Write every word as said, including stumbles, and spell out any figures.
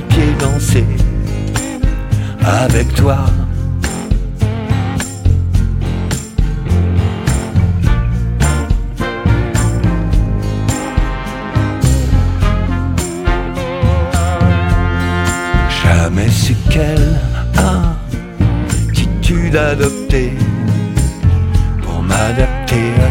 pieds danser avec toi. Jamais su quelle attitude adopter pour m'adapter à